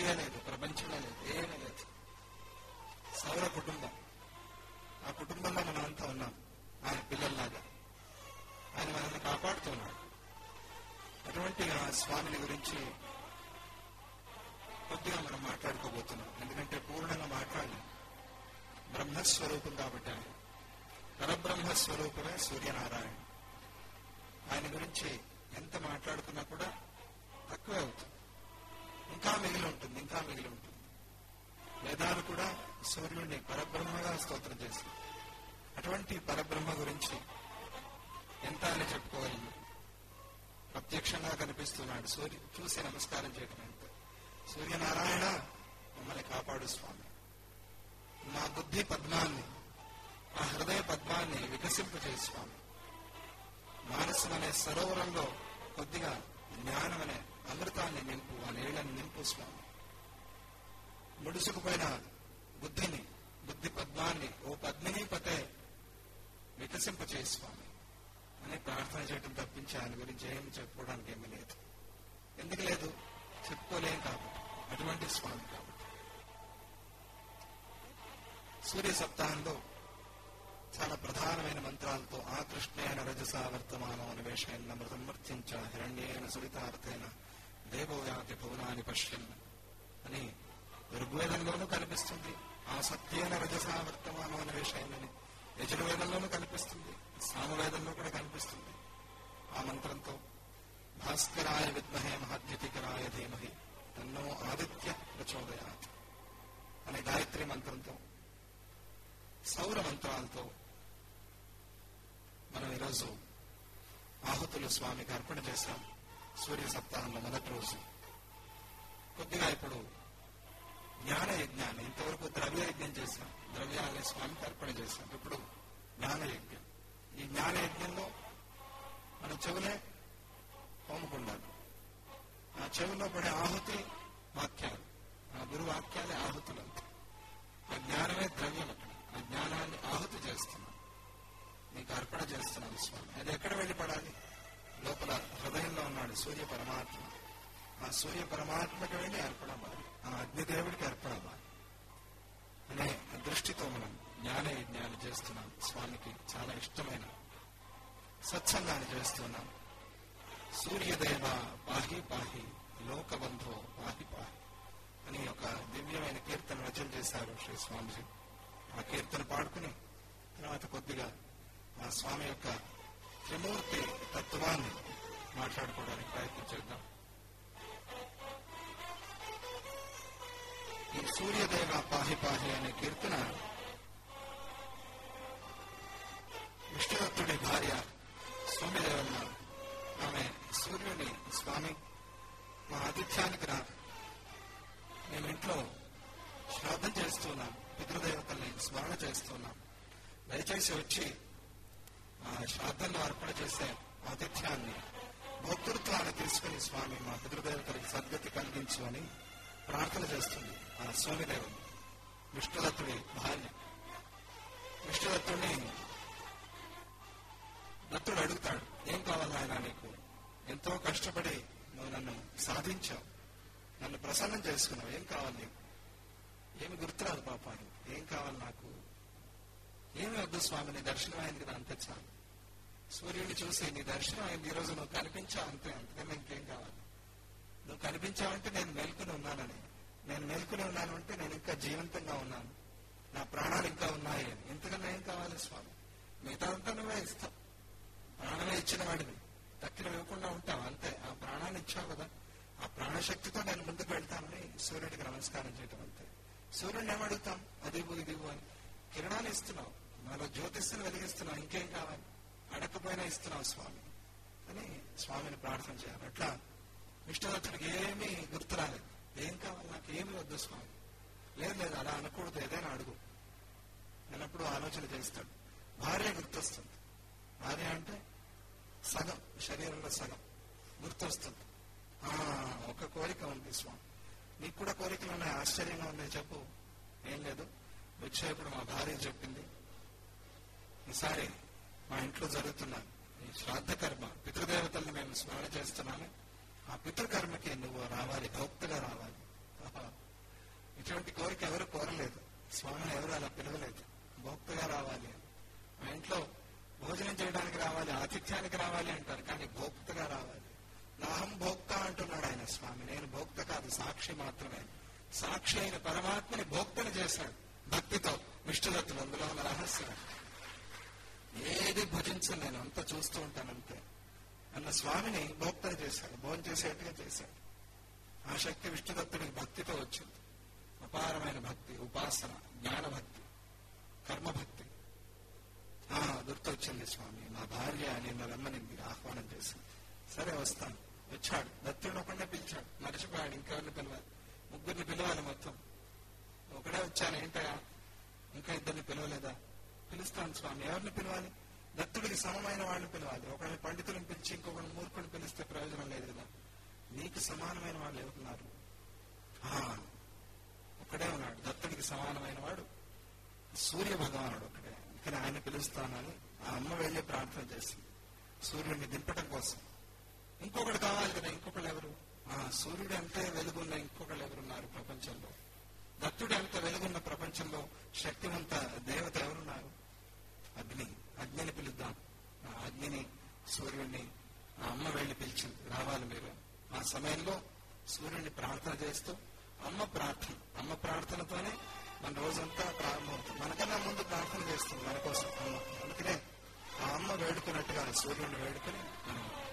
బతికే లేదు, ప్రపంచంలో లేదు, ఏమీ లేదు. సౌర కుటుంబం, ఆ కుటుంబంలో మనం అంతా ఉన్నాం. ఆయన పిల్లల్లాగా ఆయన మనల్ని కాపాడుతున్నాడు. అటువంటి ఆ స్వామిని గురించి కొద్దిగా మనం మాట్లాడుకోబోతున్నాం. ఎందుకంటే పూర్ణంగా మాట్లాడలేం. బ్రహ్మస్వరూపం కాబట్టి ఆయన పరబ్రహ్మస్వరూపమే సూర్యనారాయణ. ఆయన గురించి ఎంత మాట్లాడుకున్నా కూడా తక్కువే అవుతుంది. ఇంకా మిగిలి ఉంటుంది, ఇంకా మిగిలి ఉంటుంది. వేదాలు కూడా సూర్యుడిని పరబ్రహ్మగా స్తోత్రం చేస్తుంది. అటువంటి పరబ్రహ్మ గురించి ఎంత అని చెప్పుకోగలను. ప్రత్యక్షంగా కనిపిస్తున్నాడు. చూసి నమస్కారం చేయటం ఎంత. సూర్యనారాయణ మమ్మల్ని కాపాడు స్వామి. మా బుద్ధి పద్మాన్ని, ఆ హృదయ పద్మాన్ని వికసింపజేయ స్వామి. మానసం అనే సరోవరంలో కొద్దిగా జ్ఞానం అనే అమృతాన్ని నింపు, ఆ నీళ్లను నింపు స్వామి. ముడుసుకుపోయిన బుద్ధిని, బుద్ధి పద్మాన్ని ఓ పద్మిని పతే వికసింపజేయ స్వామి అని ప్రార్థన చేయడం తప్పించి ఆయన గురించి ఏమి చెప్పుకోవడానికి ఏమీ లేదు. ఎందుకు లేదు? చెప్పుకోలేం కాబట్టి. అటువంటి స్వామి కాబట్టి. సూర్య సప్తాహంలో చాలా ప్రధానమైన మంత్రాలతో ఆ కృష్ణేన రజసా వర్తమానం అనివేశైన మృతమర్త్యంచ హిరణ్యేన సురితార్థేన దేవోయాతి భువనాన్ని పశ్యన్ అని ఋగ్వేదంలోనూ కనిపిస్తుంది. ఆ సత్యేన రజసా వర్తమానం అనివేశైనని యజుర్వేదంలోనూ కనిపిస్తుంది. సామవేదంలో కూడా కనిపిస్తుంది. ఆ మంత్రంతో భాస్కరాయ విద్మహే మహాద్యుతికరాయ ధీమహి తన్నో ఆదిత్య ప్రచోదయాత్ అనే గాయత్రి మంత్రంతో, సౌర మంత్రాలతో మనం ఈరోజు ఆహుతులు స్వామికి అర్పణ చేశాం. సూర్య సప్తాహంలో మొదటి రోజు కొద్దిగా ఇప్పుడు జ్ఞాన యజ్ఞాన్ని, ఇంతవరకు ద్రవ్య యజ్ఞం చేశాం, ద్రవ్యాన్ని స్వామికి అర్పణ చేశాం. ఇప్పుడు జ్ఞాన యజ్ఞం. ఈ జ్ఞాన యజ్ఞంలో మన చెవులే హోమకుండాలి. ఆ చెవులో పడే ఆహుతి వాక్యాలు, ఆ గురు వాక్యాలే ఆహుతులంతా. ఆ జ్ఞానమే ద్రవ్యం. అక్కడ ఆ జ్ఞానాన్ని ఆహుతి చేస్తున్నాం, నీకు అర్పణ చేస్తున్నాను స్వామి. అది ఎక్కడ వెళ్ళి పడాలి? లోపల హృదయంలో ఉన్నాడు సూర్య పరమాత్మ. ఆ సూర్య పరమాత్మకి వెళ్ళి అర్పణ అవ్వాలి, ఆ అగ్నిదేవుడికి అర్పణ అవ్వాలి అనే దృష్టితో మనం జ్ఞాన యజ్ఞాన్ని చేస్తున్నాం. స్వామికి చాలా ఇష్టమైన సత్సంగాన్ని చేస్తున్నాం. సూర్యదేవ పాహి పాహి, లోకబంధో పాహి పాహి అని ఒక దివ్యమైన కీర్తన రచన చేశారు శ్రీ స్వామిజీ. ఆ కీర్తన పాడుకుని తర్వాత కొద్దిగా ఆ స్వామి యొక్క త్రిమూర్తి తత్వాన్ని మాట్లాడుకోవడానికి ప్రయత్నం చేద్దాం. ఈ సూర్యదేవ పాహి పాహి అనే కీర్తన విష్ణుదత్తుడి భార్య సోమదేవన్న ఆమె సూర్యుని, స్వామి మా ఆతిథ్యానికి రా, మేము ఇంట్లో శ్రాద్ధం చేస్తున్నాం, పితృదేవతల్ని స్మరణ చేస్తున్నాం, దయచేసి వచ్చి ఆ శ్రాద్ధంలో అర్పణ చేసే ఆతిథ్యాన్ని భోక్తృత్వాన్ని తీసుకుని స్వామి మా పితృదేవతలకు సద్గతి కలిగించు అని ప్రార్థన చేస్తుంది ఆ సోమదేవుడు, విష్ణుదత్తుడి భార్య. విష్ణుదత్తుడిని దత్తుడు అడుగుతాడు, ఏం కావాలి ఆయన నీకు? ఎంతో కష్టపడి నువ్వు నన్ను సాధించావు, నన్ను ప్రసన్నం చేసుకున్నావు, ఏం కావాలి నీకు? ఏమి గుర్తురాదు పాపాను, ఏం కావాలి నాకు? ఏమి వద్దు స్వామి, నీ దర్శనం అయింది కదా, అంతే చాలు. సూర్యుడిని చూసి నీ దర్శనం అయింది, ఈరోజు నువ్వు కనిపించావు అంతే, అంతకన్నా ఇంకేం కావాలి? నువ్వు కనిపించావంటే నేను మేల్కొని ఉన్నానని, నేను మేల్కొని ఉన్నాను అంటే నేను ఇంకా జీవంతంగా ఉన్నాను, నా ప్రాణాలు ఇంకా ఉన్నాయి అని. ఇంతకన్నా ఏం కావాలి స్వామి? మిగతాదంతా నువ్వే ఇస్తావు, ప్రాణమే ఇచ్చిన వాడివి, తక్కిన ఇవ్వకుండా ఉంటావు అంతే. ఆ ప్రాణాన్ని ఇచ్చావు కదా, ఆ ప్రాణశక్తితో నేను ముందుకు వెళ్తానని సూర్యుడికి నమస్కారం చేయటం అంతే. సూర్యుడిని ఏమడుగుతాం? అది దిగు అని. కిరణాలు ఇస్తున్నావు, నాలో జ్యోతిష్ని వెలిగిస్తున్నావు, ఇంకేం కావాలి? అడగకపోయినా ఇస్తున్నావు స్వామి అని స్వామిని ప్రార్థన చేయాలి. అట్లా విష్ణుదత్తుడికి ఏమీ గుర్తు రాలేదు, ఏం కావాలి నాకు, ఏమి వద్దు స్వామి. లేదు లేదు అలా అనకూడదు, ఏదైనా అడుగు నేనప్పుడు ఆలోచన చేస్తాడు. భార్య గుర్తొస్తుంది. భార్య అంటే సగం, శరీరంలో సగం గుర్తొస్తుంది. ఒక కోరిక ఉంది స్వామి, నీకు కూడా కోరికలు ఉన్నాయి, ఆశ్చర్యంగా ఉంది, చెప్పు. ఏం లేదు, వచ్చేప్పుడు మా భార్య చెప్పింది, ఈసారి మా ఇంట్లో జరుగుతున్న ఈ శ్రాద్ధ కర్మ, పితృదేవతల్ని మేము స్మరణ చేస్తున్నాము, ఆ పితృకర్మకి నువ్వు రావాలి, భక్తుగా రావాలి. ఇటువంటి కోరిక ఎవరు కోరలేదు, స్వామిని ఎవరు అలా పిలవలేదు. భోక్తగా రావాలి, మా ఇంట్లో భోజనం చేయడానికి రావాలి, ఆతిథ్యానికి రావాలి అంటారు, కానీ భోక్తగా రావాలి. నాహం భోక్త అంటున్నాడు ఆయన స్వామి. నేను భోక్త కాదు, సాక్షి మాత్రమే. సాక్షి అయిన పరమాత్మని భోక్తని చేశాడు భక్తితో విష్ణుదత్తులు. అందులో ఉన్న రహస్యం ఏది భుజించను, నేను అంతా చూస్తూ ఉంటానంతే అన్న స్వామిని భోక్తని చేశాడు, భోజనం చేసేట్టుగా చేశాడు. ఆ శక్తి విష్ణుదత్తుడికి భక్తితో వచ్చింది. అపారమైన భక్తి, ఉపాసన, జ్ఞానభక్తి, కర్మభక్తి. గుర్తొచ్చింది స్వామి, మా భార్య నిన్న రమ్మనింది, ఆహ్వానం చేసింది. సరే వస్తాను. వచ్చాడు, దత్తుడిని ఒకటే పిలిచాడు, మర్చిపోయాడు ఇంకెవరిని పిలవాలి. ముగ్గురిని పిలవాలి మొత్తం. ఒకడే వచ్చాను, ఏంటయా ఇంకా ఇద్దరిని పిలవలేదా? పిలుస్తాను స్వామి. ఎవరిని పిలవాలి? దత్తుడికి సమమైన వాళ్ళని పిలవాలి. ఒకరిని పండితులను పిలిచి ఇంకొకరిని మూర్ఖుని పిలిస్తే ప్రయోజనం లేదు కదా. నీకు సమానమైన వాళ్ళు ఎవరున్నారు? ఒకడే ఉన్నాడు, దత్తుడికి సమానమైన వాడు సూర్య భగవానుడు ఒకడే. కానీ ఆయన పిలుస్తానని ఆ అమ్మ వెళ్ళి ప్రార్థన చేసింది సూర్యుడిని దింపటం కోసం. ఇంకొకటి కావాలి కదా, ఇంకొకళ్ళు ఎవరు? సూర్యుడు అంతే వెలుగున్న ఇంకొకళ్ళు ఎవరున్నారు ప్రపంచంలో? దత్తుడు అంత వెలుగున్న ప్రపంచంలో శక్తివంత దేవత ఎవరున్నారు? అగ్ని. అగ్నిని పిలుద్దాం. ఆ అగ్నిని, సూర్యుడిని ఆ అమ్మ వెళ్ళి పిలిచింది, రావాలి మీరు. ఆ సమయంలో సూర్యుడిని ప్రార్థన చేస్తూ అమ్మ ప్రార్థనతోనే మన రోజంతా ప్రారంభమవుతుంది. మనకన్నా ముందు ప్రార్థన చేస్తుంది మన కోసం అమ్మ. అందుకనే ఆ అమ్మ వేడుకున్నట్టుగా సూర్యుడిని వేడుకొని మనం